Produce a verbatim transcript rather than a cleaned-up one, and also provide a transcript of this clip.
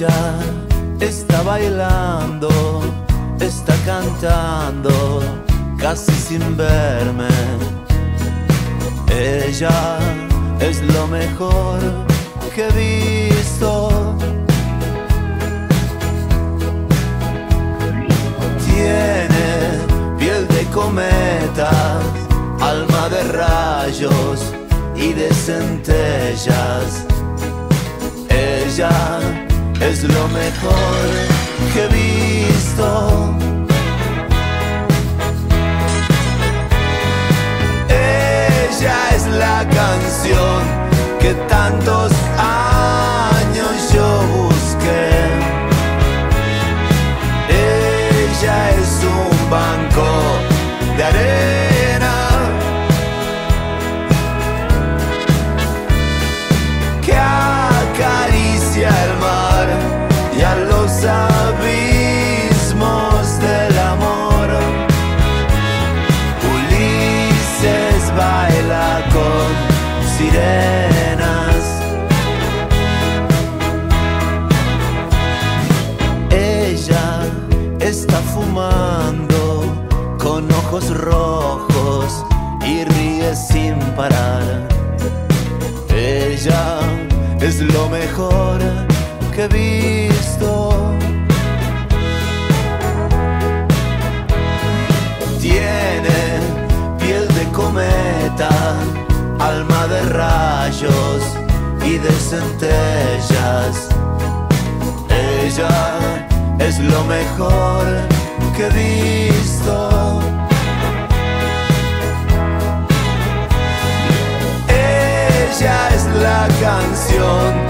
Ella está bailando, está cantando, casi sin verme. Ella es lo mejor que he visto. Tiene piel de cometa, alma de rayos y de centellas. Ella es lo mejor que he visto. Ella es la canción que tantos años yo busqué. Ella es un banco de arena que acaricia el mar y a los abismos del amor. Ulises baila con sirenas. Ella está fumando con ojos rojos y ríe sin parar. Ella es lo mejor que he visto. Tiene piel de cometa, alma de rayos y de centellas. Ella es lo mejor que he visto. Ella es la canción